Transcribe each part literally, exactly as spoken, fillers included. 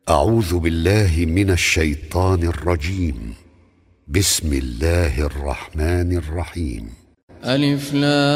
أعوذ بالله من الشيطان الرجيم. بسم الله الرحمن الرحيم. ألف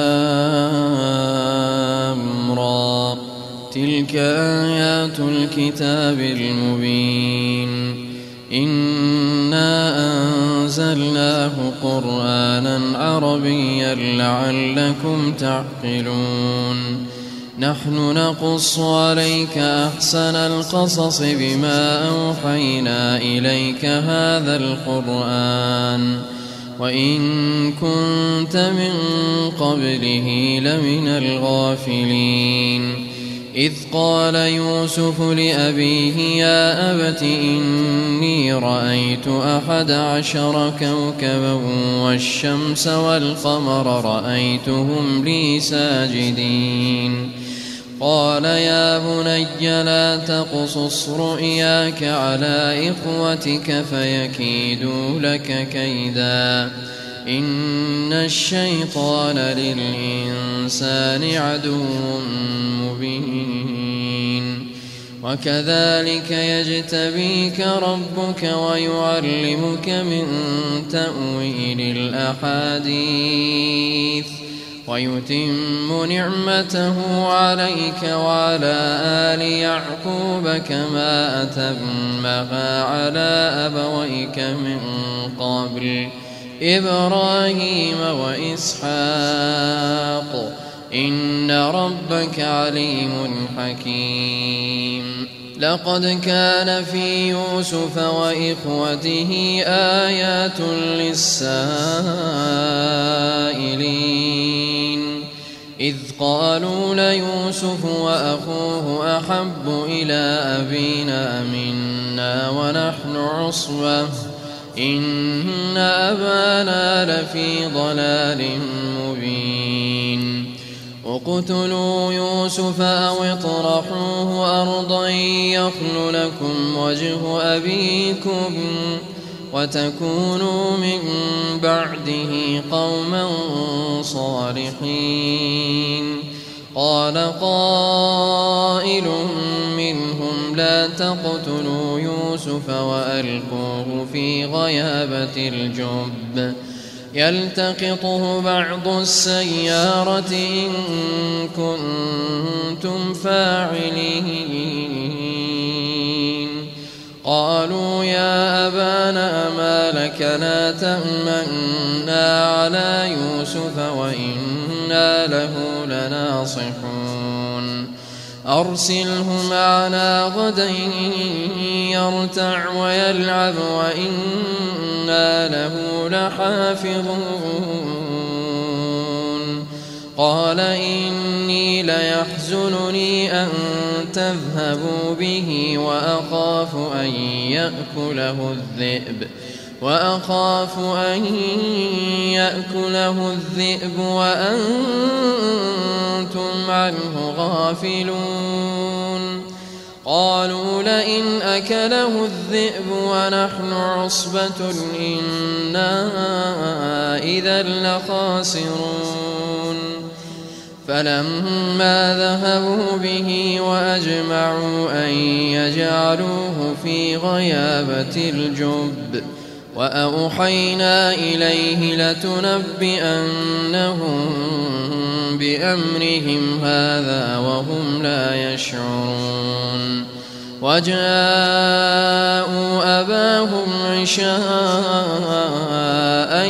لام را، تلك آيات الكتاب المبين. إنا أنزلناه قرآنا عربيا لعلكم تعقلون. نحن نقص عليك أحسن القصص بما أوحينا إليك هذا القرآن وإن كنت من قبله لمن الغافلين. إذ قال يوسف لأبيه يا أبت إني رأيت أحد عشر كوكبا والشمس والقمر رأيتهم لي ساجدين. قال يا بني لا تقصص رؤياك على إخوتك فيكيدوا لك كيدا إن الشيطان للإنسان عدو مبين. وكذلك يجتبيك ربك ويعلمك من تأويل الأحاديث ويتم نعمته عليك وعلى آل يعقوب كما أتمها على أبويك من قبل إبراهيم وإسحاق إن ربك عليم حكيم. لقد كان في يوسف وإخوته آيات للسائلين إذ قالوا ليوسف وأخوه أحب إلى أبينا منا ونحن عصبة إن أبانا لفي ضلال مبين. اقتلوا يوسف أو اطرحوه أرضا يخل لكم وجه أبيكم وتكونوا من بعده قوما صالحين. قال قائل منهم لا تقتلوا يوسف وألقوه في غيابة الجب يلتقطه بعض السيارة إن كنتم فاعلين. قالوا يا أبانا ما لك لا تأمنا على يوسف وإنا له لناصحون. أرسله معنا غدا يرتع ويلعب وإنا له لحافظون. قال إني ليحزنني أن تذهبوا به وأخاف أن يأكله الذئب وأخاف أن يأكله الذئب وأنتم عنه غافلون. قالوا لئن أكله الذئب ونحن عصبة إنا إذا لخاسرون. فلما ذهبوا به وأجمعوا أن يجعلوه في غيابة الجب وأوحينا إليه لتنبئنهم بأمرهم هذا وهم لا يشعرون. وجاءوا أباهم عشاء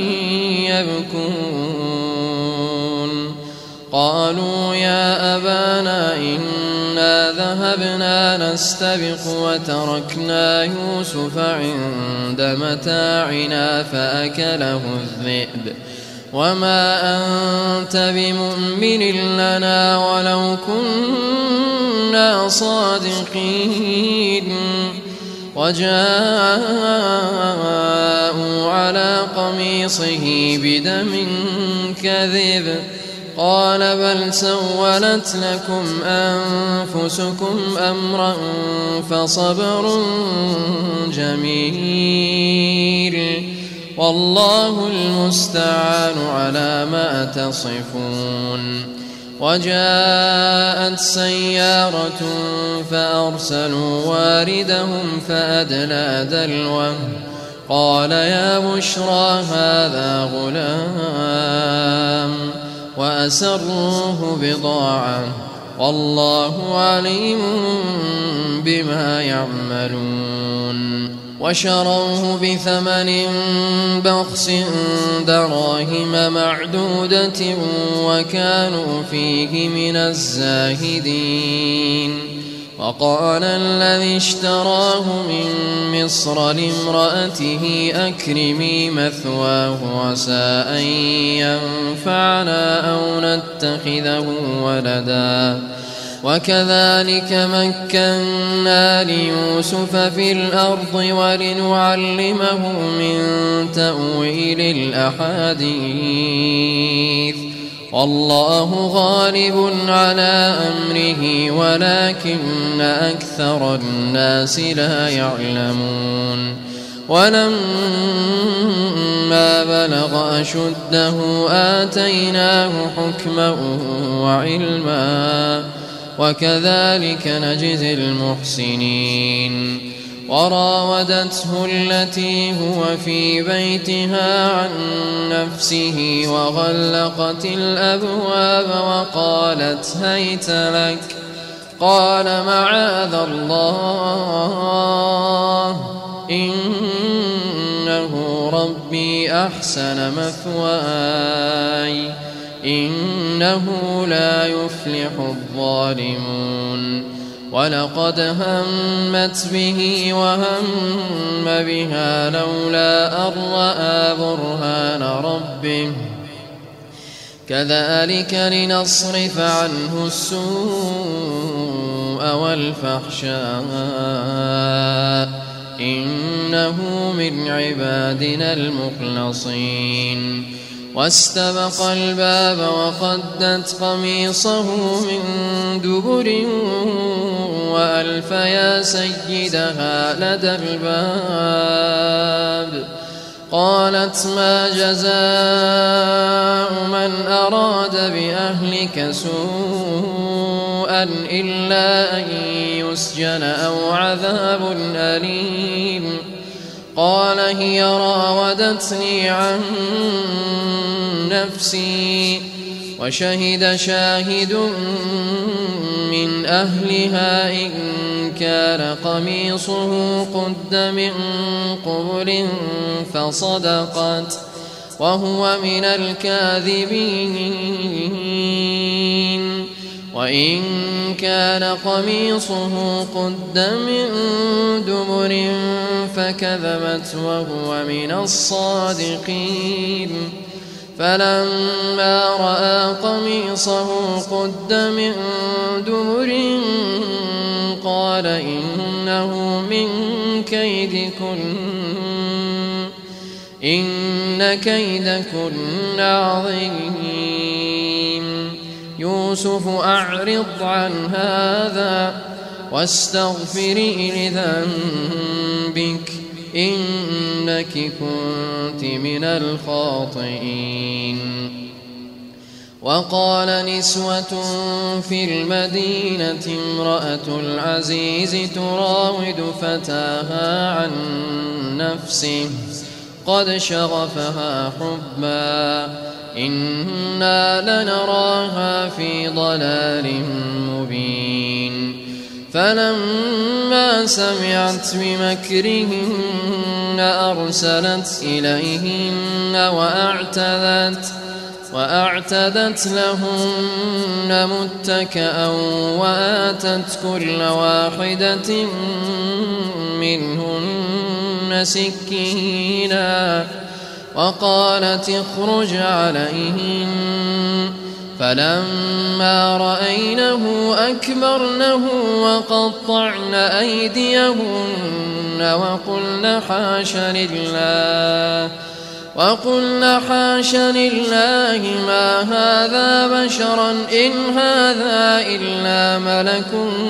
يبكون. قالوا يا أبانا إنا ذهبنا نستبق وتركنا يوسف عند متاعنا فأكله الذئب وما أنت بمؤمن لنا ولو كنا صادقين. وجاءوا على قميصه بدم كذب قال بل سولت لكم أنفسكم أمرا فصبر جميل والله المستعان على ما تصفون. وجاءت سيارة فأرسلوا واردهم فأدلى دلوه قال يا بشرى هذا غلام وأسروه بضاعة والله عليم بما يعملون وشروه بثمن بخس دراهم معدودة وكانوا فيه من الزاهدين وقال الذي اشتراه من مصر لامرأته أكرمي مثواه عسى أن ينفعنا أو نتخذه ولدا وكذلك مكنا ليوسف في الأرض ولنعلمه من تأويل الأحاديث والله غالب على أمره ولكن أكثر الناس لا يعلمون ولما بلغ أشده آتيناه حكما وعلما وكذلك نجزي المحسنين وراودته التي هو في بيتها عن نفسه وغلقت الأبواب وقالت هيت لك قال معاذ الله إنه ربي أحسن مثواي إنه لا يفلح الظالمون ولقد همت به وهم بها لولا أن رأى برهان ربه كذلك لنصرف عنه السوء والفحشاء إنه من عبادنا المخلصين واستبق الباب وقدت قميصه من دبر وألف يا سيدها لدى الباب قالت ما جزاء من أراد بأهلك سوءا إلا أن يسجن أو عذاب أليم قال هي راودتني عن نفسي وشهد شاهد من أهلها إن كان قميصه قد من قبل فصدقت وهو من الكاذبين وإن كان قميصه قد من دبر فكذبت وهو من الصادقين فلما رأى قميصه قد من دبر قال إنه من كيدكن إن كيدكن عظيم يوسف أعرض عن هذا واستغفري لذنبك إنك كنت من الخاطئين وقال نسوة في المدينة امرأة العزيز تراود فتاها عن نفسه قد شغفها حبا إنا لنراها في ضلال مبين فلما سمعت بمكرهن أرسلت إليهن وأعتدت وأعتدت لهن متكأ وآتت كل واحدة منهن سكينا وقالت اخرج عليهن فلما رأينه أكبرنه وقطعن أيديهن وقلن حاش لله وقلن حاش لله ما هذا بشرا إن هذا إلا ملك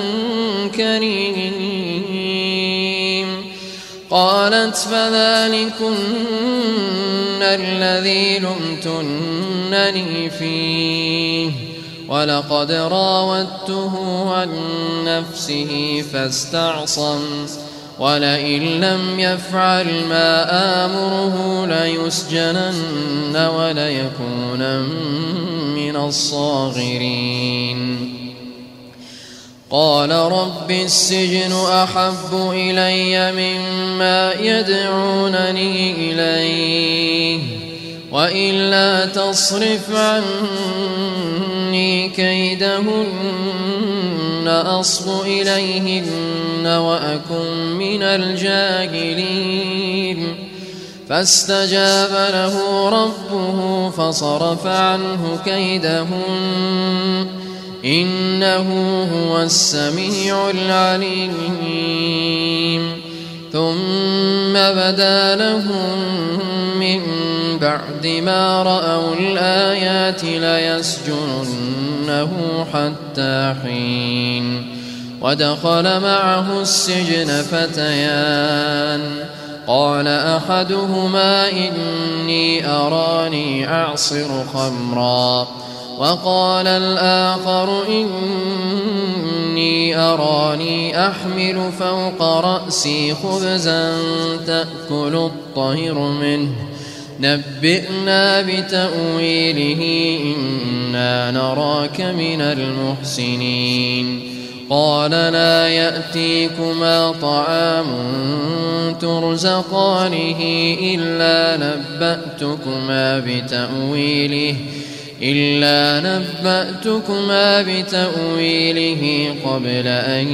كريم قالت فذلكن الذي لمتنني فيه ولقد راودته عن نفسه فاستعصم ولئن لم يفعل ما آمره ليسجنن وليكونن من الصاغرين. قال رب السجن أحب إلي مما يدعونني إليه وإلا تصرف عني كيدهن أصب إليهن وأكن من الجاهلين. فاستجاب له ربه فصرف عنه كيدهن إنه هو السميع العليم. ثم بدا لهم من بعد ما رأوا الآيات ليسجننه حتى حين. ودخل معه السجن فتيان قال أحدهما إني أراني أعصر خمرا وقال الآخر إني أراني أحمل فوق رأسي خبزا تأكل الطير منه نبئنا بتأويله إنا نراك من المحسنين. قال لا يأتيكما طعام ترزقانه إلا نبأتكما بتأويله إلا نبأتكما بتأويله قبل أن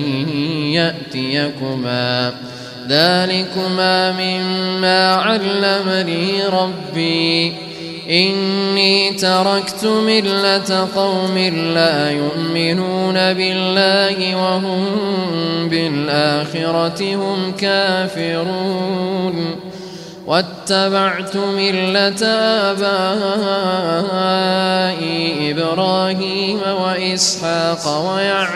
يأتيكما ذلكما مما علمني ربي إني تركت ملة قوم لا يؤمنون بالله وهم بالآخرة هم كافرون واتبعت ملة آبائي إبراهيم وإسحاق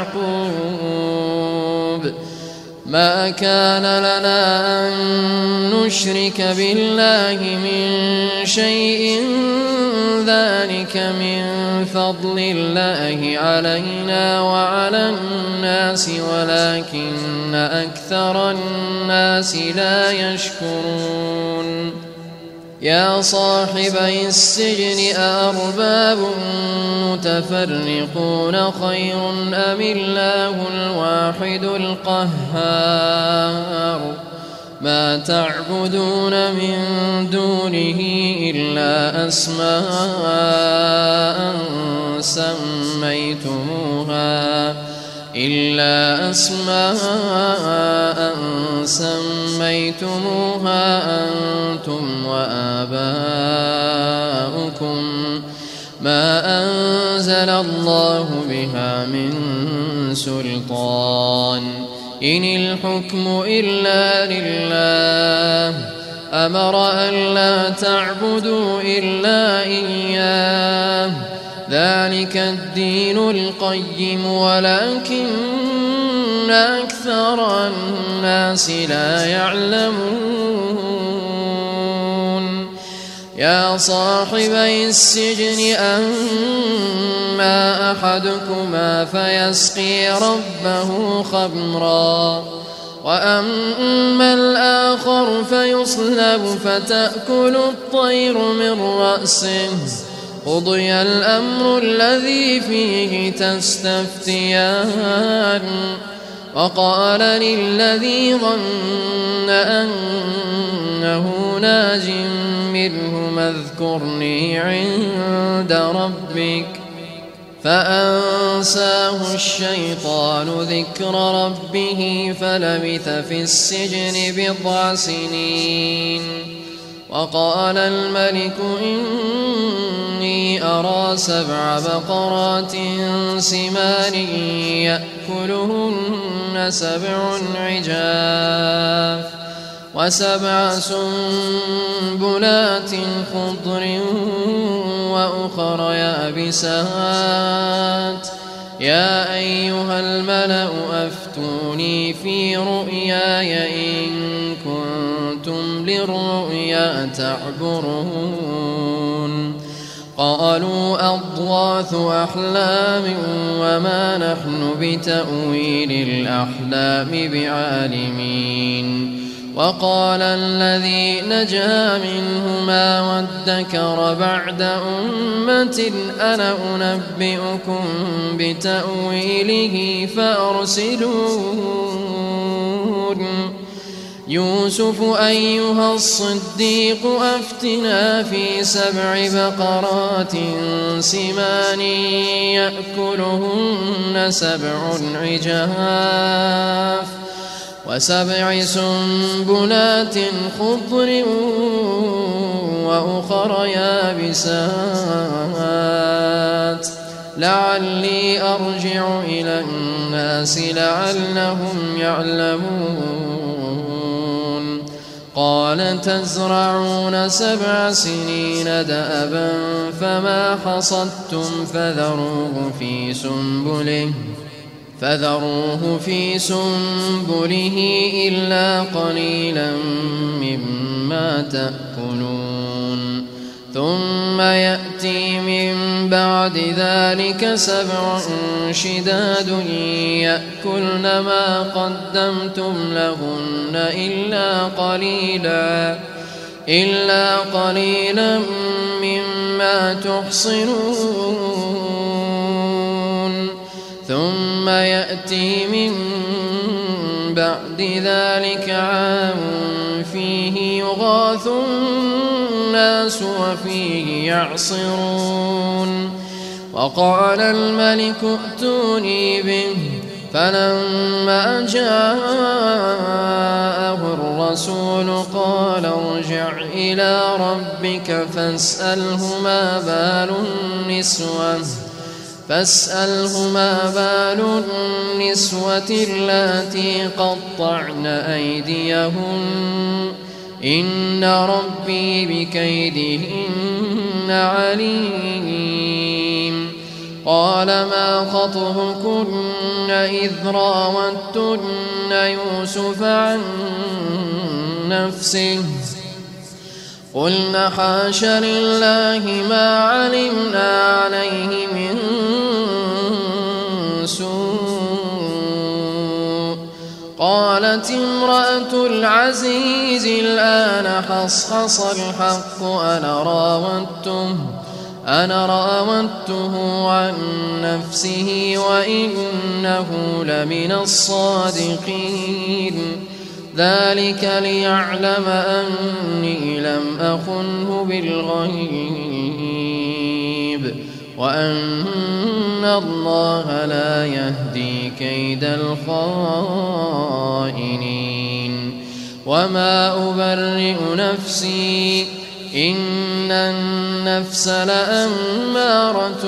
ويعقوب ما كان لنا أن نشرك بالله من شيء ذلك من فضل الله علينا وعلى الناس ولكن أكثر الناس لا يشكرون. يا صاحبي السجن أأرباب متفرقون خير أم الله الواحد القهار ما تعبدون من دونه إلا أسماء سميتموها إلا أسماء سميتموها أنتم وآباؤكم ما أنزل الله بها من سلطان إن الحكم إلا لله أمر ألا تعبدوا إلا إياه ذلك الدين القيم ولكن أكثر الناس لا يعلمون. يا صاحبي السجن أما أحدكما فيسقي ربه خمرا وأما الآخر فيصلب فتأكل الطير من رأسه قضي الأمر الذي فيه تستفتيان. وقال للذي ظن أنه ناج منه اذكرني عند ربك فأنساه الشيطان ذكر ربه فلبث في السجن بضع سنين. وقال الملك إني أرى سبع بقرات سمان يأكلهن سبع عجاف وسبع سنبلات خضر وأخر يابسات يا أيها الملأ أفتوني في رؤياي إن كنتم للرؤيا تعبرون. قالوا أضغاث أحلام وما نحن بتأويل الأحلام بعالمين. وقال الذي نجا منهما وادكر بعد أمة أنا أنبئكم بتأويله فأرسلون. يوسف أيها الصديق أفتنا في سبع بقرات سمان يأكلهن سبع عجاف وسبع سنبلات خضر وأخر يابسات لعلي أرجع إلى الناس لعلهم يعلمون. قال تزرعون سبع سنين دأبا فما حصدتم فذروه في سنبله فذروه في سنبله إلا قليلا مما تأكلون. ثم يأتي من بعد ذلك سبع شداد يأكلن ما قدمتم لهن إلا قليلا إلا قليلا مما تحصنون. ثم يأتي من بعد ذلك عام فيه يغاث الناس وفيه يعصرون. وقال الملك ائتوني به فلما جاءه الرسول قال ارجع إلى ربك فاسأله ما بال النسوة فاسأله ما بال النسوة اللاتي قطعن أيديهن إن ربي بكيدهن عليم. قال ما خطبكن إذ راوتن يوسف عن نفسه قلن حاش لله ما علمنا عليه من سوء. قالت امرأة العزيز الآن حصحص الحق أنا راودته أنا راودته عن نفسه وإنه لمن الصادقين. ذلك ليعلم أني لم أخنه بالغيب وأن الله لا يهدي كيد الخائنين. وما أبرئ نفسي إن النفس لأمارة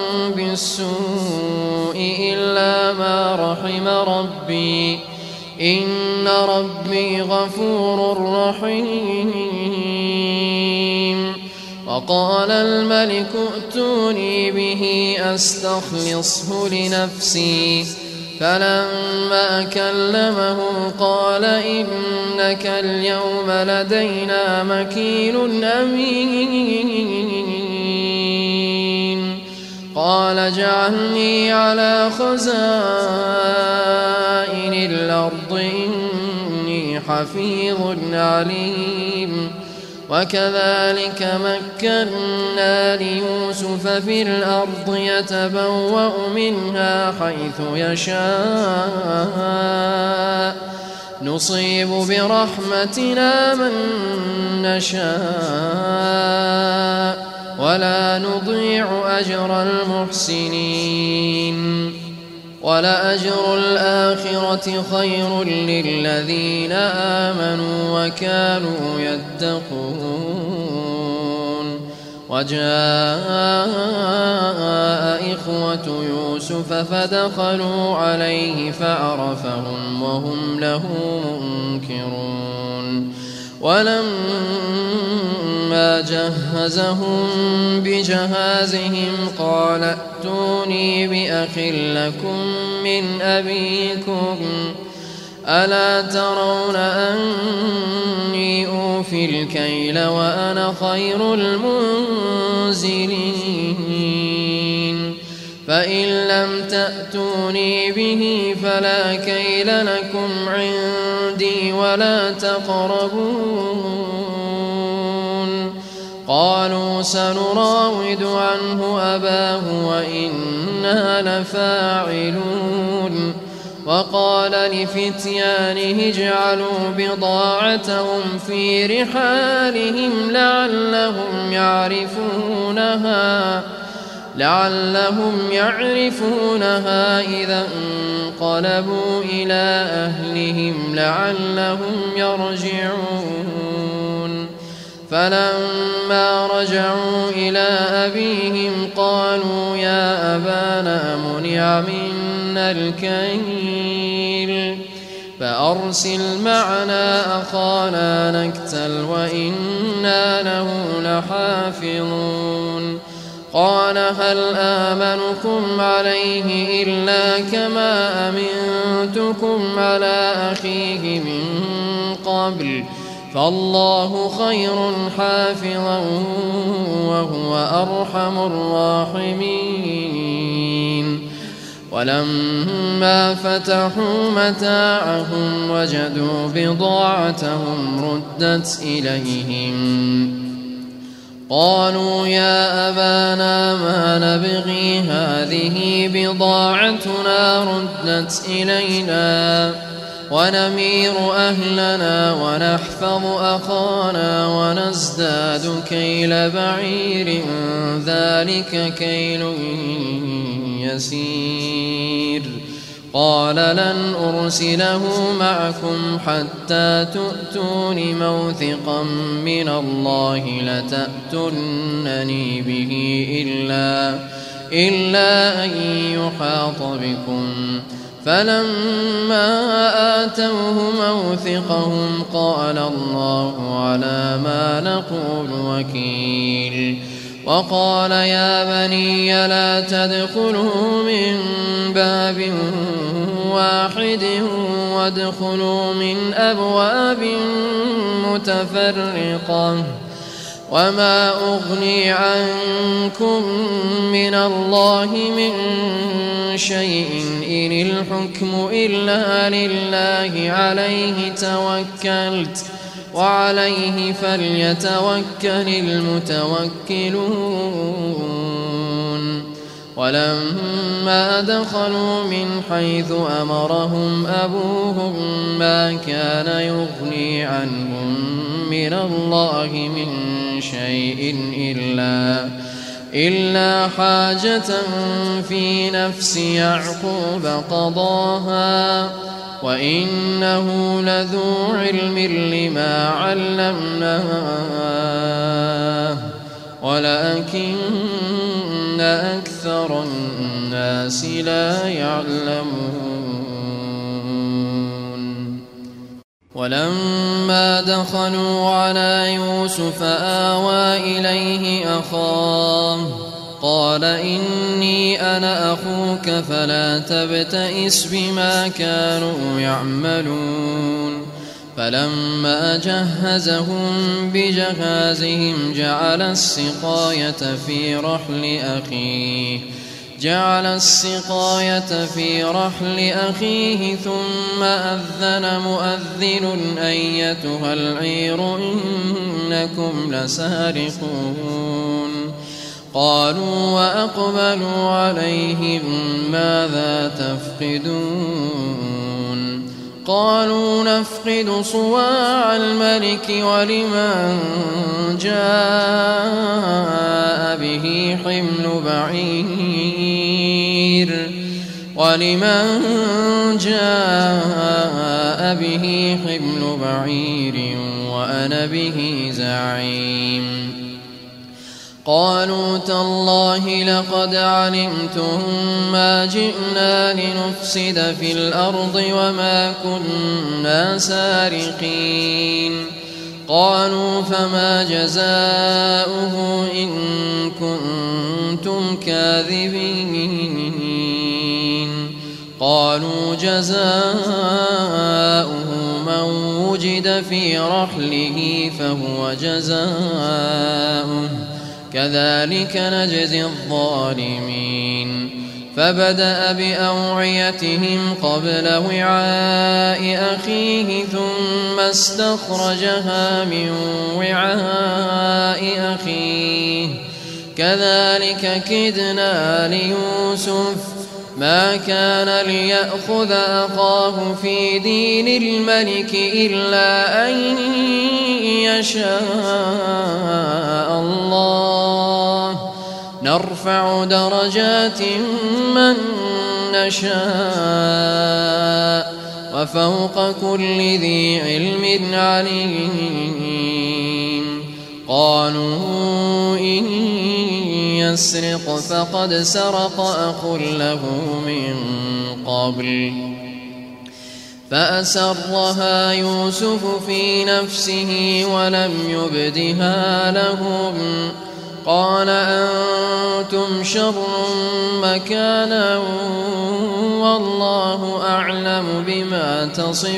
بالسوء إلا ما رحم ربي إن ربي غفور رحيم. وقال الملك ائتوني به أستخلصه لنفسي فلما كلمه قال إنك اليوم لدينا مكين أمين. قال اجعلني على خزائن الأرض إني حفيظ عليم. وكذلك مكنا ليوسف في الأرض يتبوأ منها حيث يشاء نصيب برحمتنا من نشاء ولا نضيع أجر المحسنين. ولأجر الآخرة خير للذين آمنوا وكانوا يتقون. وجاء إخوة يوسف فدخلوا عليه فعرفهم وهم له منكرون. ولما جهزهم بجهازهم قال ائتوني بأخ لكم من أبيكم ألا ترون أني أوفي الكيل وأنا خير المنزلين. لم تأتوني به فلا كيل لكم عندي ولا تقربون. قالوا سنراود عنه أباه وإنا لفاعلون. وقال لفتيانه اجعلوا بضاعتهم في رحالهم لعلهم يعرفونها لعلهم يعرفونها إذا انقلبوا إلى أهلهم لعلهم يرجعون. فلما رجعوا إلى أبيهم قالوا يا أبانا منع منا الكيل فأرسل معنا أخانا نكتل وإنا له لحافظون. قال هل آمنكم عليه إلا كما أمنتكم على أخيه من قبل فالله خير حافظا وهو أرحم الراحمين. ولما فتحوا متاعهم وجدوا بضاعتهم ردت إليهم قالوا يا أبانا ما نبغي هذه بضاعتنا ردت إلينا ونمير أهلنا ونحفظ أخانا ونزداد كيل بعير ذلك كيل يسير. قال لن أرسله معكم حتى تؤتون موثقا من الله لتأتونني به إلا, إلا أن يحاط بكم. فلما آتوه موثقهم قال الله على ما نقول وكيل. وقال يا بني لا تدخلوا من باب واحد وادخلوا من أبواب متفرقة وما أغني عنكم من الله من شيء إن الحكم إلا لله عليه توكلت وعليه فليتوكل المتوكلون. ولما دخلوا من حيث أمرهم أبوهم ما كان يغني عنهم من الله من شيء إلا, إلا حاجة في نفس يعقوب قضاها وإنه لذو علم لما علمناه ولكن أكثر الناس لا يعلمون. ولما دخلوا على يوسف آوى إليه أخاه قال إني أنا أخوك فلا تبتئس بما كانوا يعملون. فلما جهزهم بجهازهم جعل السقاية في رحل أخيه جعل السقاية في رحل أخيه ثم أذن مؤذن أيتها العير إنكم لسارقون. قالوا وأقبلوا عليهم ماذا تفقدون؟ قالوا نفقد صواع الملك ولمن جاء به حمل بعير ولمن جاء به حمل بعير وأنا به زعيم. قالوا تالله لقد علمتم ما جئنا لنفسد في الأرض وما كنا سارقين. قالوا فما جزاؤه إن كنتم كاذبين؟ قالوا جزاؤه من وجد في رحله فهو جزاؤه كذلك نجزي الظالمين. فبدأ بأوعيتهم قبل وعاء أخيه ثم استخرجها من وعاء أخيه كذلك كدنا ليوسف ما كان ليأخذ أخاه في دين الملك إلا أن يشاء الله نرفع درجات من نشاء وفوق كل ذي علم عليم قالوا إن يسرق فقد سرق أخ له من قبل فأسرها يوسف في نفسه ولم يبدها لهم قال أنتم شر مكانا والله أعلم بما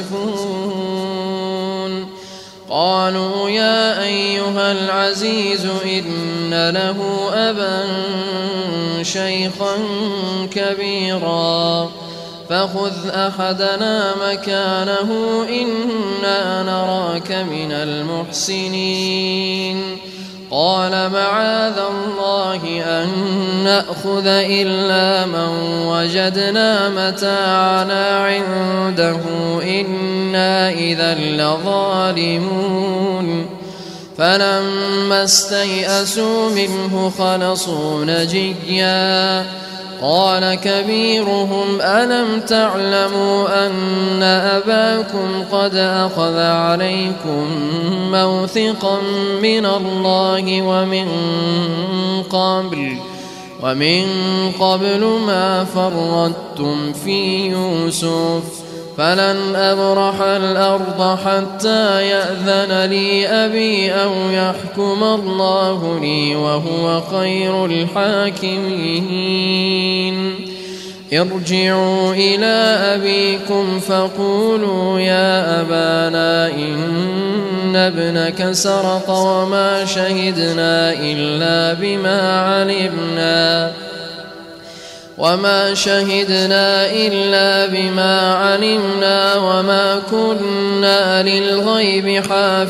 تصفون قالوا يا أيها العزيز إن له أبا شيخا كبيرا فخذ أحدنا مكانه إنا نراك من المحسنين قال معاذ الله أن نأخذ إلا من وجدنا متاعنا عنده إنا إذا لظالمون فلما استيئسوا منه خلصوا نجيا قال كبيرهم ألم تعلموا أن أباكم قد أخذ عليكم موثقا من الله ومن قبل ومن قبل ما فرطتم في يوسف فلن أبرح الأرض حتى يأذن لي أبي أو يحكم الله لي وهو خير الحاكمين ارجعوا إلى أبيكم فقولوا يا أبانا إن ابنك سرق وما شهدنا إلا بما علمنا وما شهدنا إلا بما علمنا وما كنا للغيب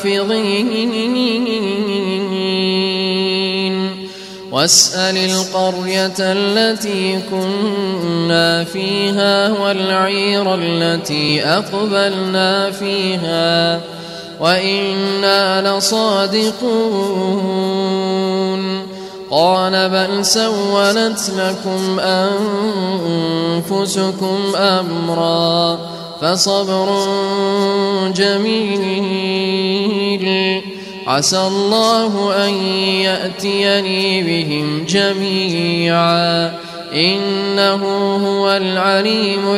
حافظين واسأل القرية التي كنا فيها والعير التي أقبلنا فيها وإنا لصادقون قال بل سولت لكم أنفسكم أمرا فصبر جميل عسى الله أن يأتيني بهم جميعا إنه هو العليم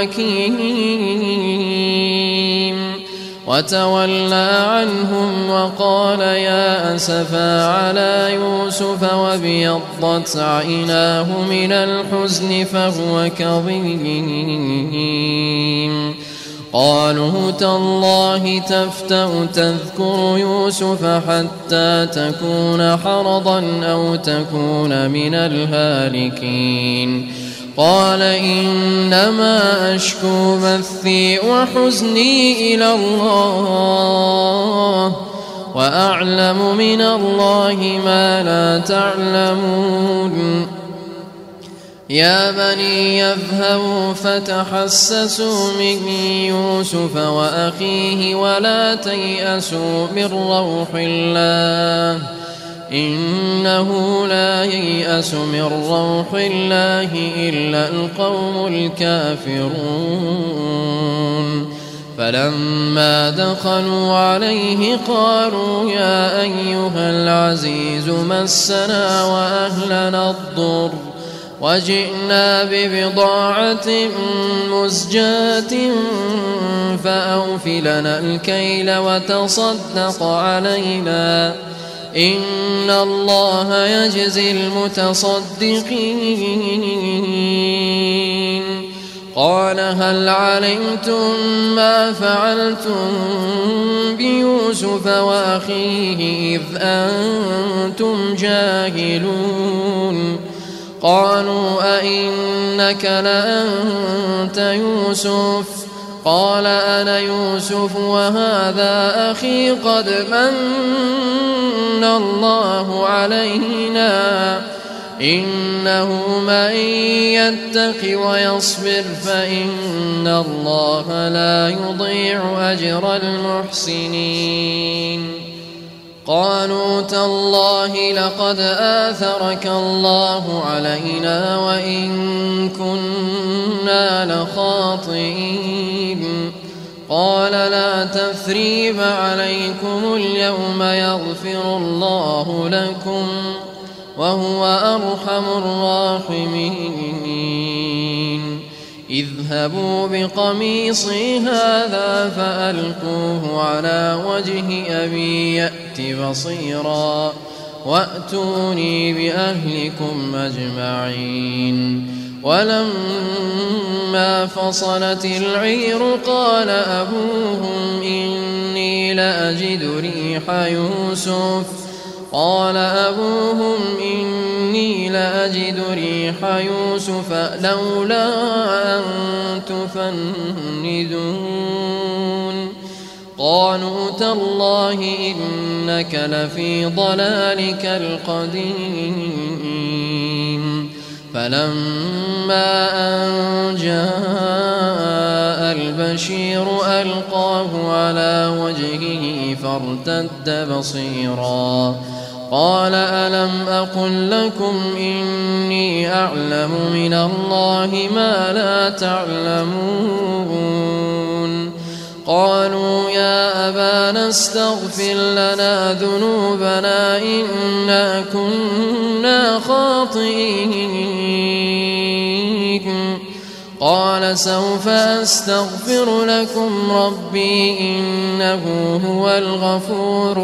الحكيم وتولى عنهم وقال يا أسفا على يوسف وابيضت عيناه من الحزن فهو كظيم قالوا تالله تفتأ تذكر يوسف حتى تكون حرضا أو تكون من الهالكين قال إنما أشكو بثي وحزني إلى الله وأعلم من الله ما لا تعلمون يا بني يذهبوا فتحسسوا من يوسف وأخيه ولا تيأسوا من روح الله إنه لا ييأس من روح الله إلا القوم الكافرون فلما دخلوا عليه قالوا يا أيها العزيز مسنا وأهلنا الضر وجئنا ببضاعة مزجاة فأوف لنا الكيل وتصدق علينا إن الله يجزي المتصدقين قال هل علمتم ما فعلتم بيوسف وأخيه إذ أنتم جاهلون قالوا أئنك لأنت يوسف؟ قال أنا يوسف وهذا أخي قد من الله علينا إنه من يتق ويصبر فإن الله لا يضيع أجر المحسنين. قالوا تالله لقد آثرك الله علينا وإن كنا لخاطئين. قال لا تثريب عليكم اليوم يغفر الله لكم وهو أرحم الراحمين. اذهبوا بقميصي هذا فألقوه على وجه أبي يأت بصيرا وأتوني بأهلكم أجمعين. ولما فصلت العير قال أبوهم إني لأجد ريح يوسف قال أبوهم إني لأجد ريح يوسف لولا أن تفندون. قالوا تالله إنك لفي ضلالك القديم. فلما أن جاء البشير ألقاه على وجهه فارتد بصيرا قال ألم أقل لكم إني أعلم من الله ما لا تعلمون. قالوا يا أبانا استغفر لنا ذنوبنا إنا كنا خاطئين. قال سوف أستغفر لكم ربي إنه هو الغفور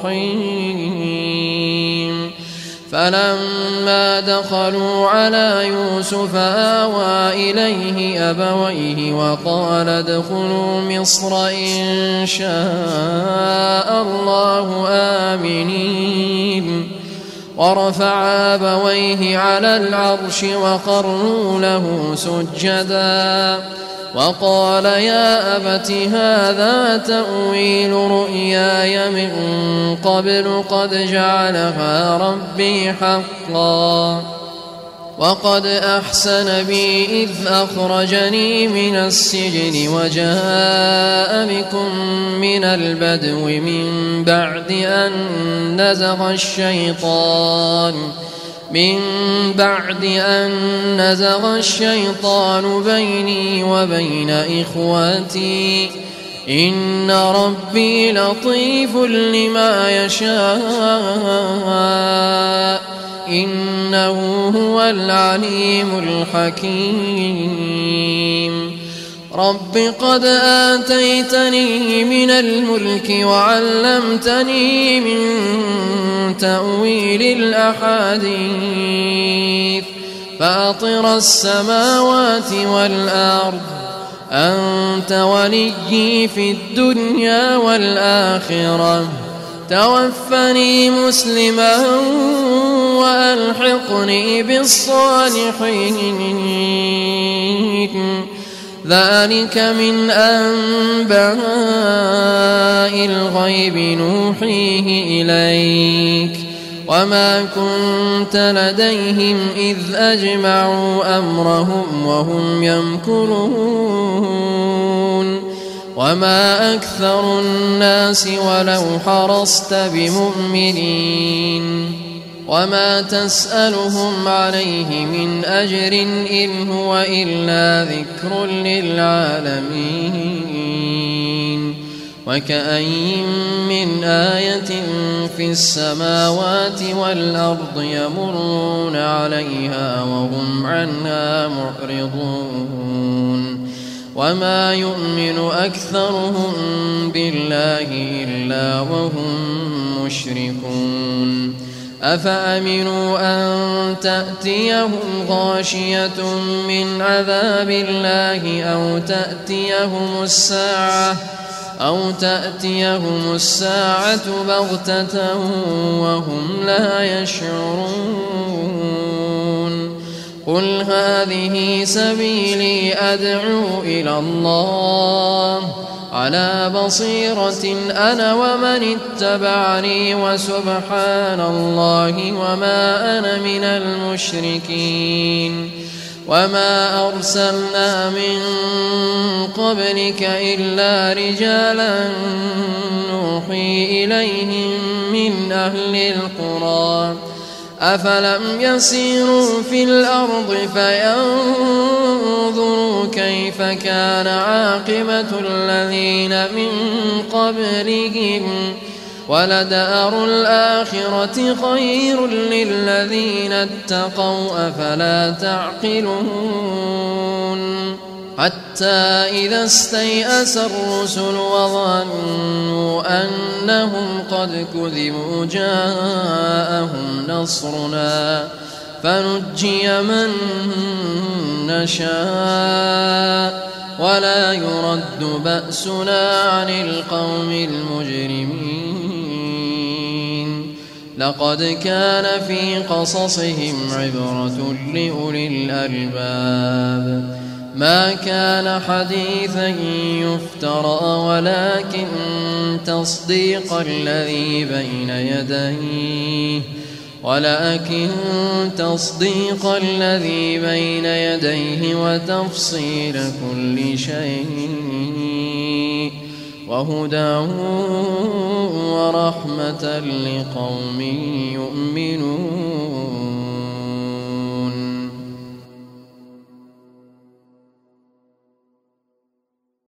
الرحيم. فلما دخلوا على يوسف آوى إليه أبويه وقال ادخلوا مصر إن شاء الله آمنين. ورفع أبويه على العرش وخروا له سجدا وقال يا أبت هذا تأويل رؤياي من قبل قد جعلها ربي حقا وقد أحسن بي إذ أخرجني من السجن وجاء بكم من البدو من بعد أن نزغ الشيطان من بعد أن نزغ الشيطان بيني وبين إخوتي إن ربي لطيف لما يشاء إنه هو العليم الحكيم. رب قد آتيتني من الملك وعلمتني من تأويل الأحاديث فاطر السماوات والأرض أنت وليي في الدنيا والآخرة توفني مسلما وألحقني بالصالحين. ذلك من أنباء الغيب نوحيه إليك وما كنت لديهم إذ أجمعوا أمرهم وهم يمكرون. وما أكثر الناس ولو حرصت بمؤمنين وما تسألهم عليه من أجر إن هو إلا ذكر للعالمين. وكأين من آية في السماوات والأرض يمرون عليها وهم عنها معرضون. وما يؤمن أكثرهم بالله إلا وهم مشركون. أفأمنوا أن تأتيهم غاشية من عذاب الله أو تأتيهم الساعة أو تأتيهم الساعة بغتة وهم لا يشعرون. قل هذه سبيلي أدعو إلى الله على بصيرة أنا ومن اتبعني وسبحان الله وما أنا من المشركين وما أرسلنا من قبلك إلا رجالا نوحي إليهم من أهل القرى أفلم يسيروا في الأرض فينظروا كيف كان عاقبة الذين من قبلهم ولدار الآخرة خير للذين اتقوا أفلا تعقلون حتى إذا استيأس الرسل وظنوا أنهم قد كذبوا جاءهم نصرنا فنجي من نشاء ولا يرد بأسنا عن القوم المجرمين لقد كان في قصصهم عبرة لأولي الألباب ما كان حديثا يفترى ولكن تصديق الذي بين يديه ولكن تصديق الذي بين يديه وتفصيل كل شيء وهدى ورحمة لقوم يؤمنون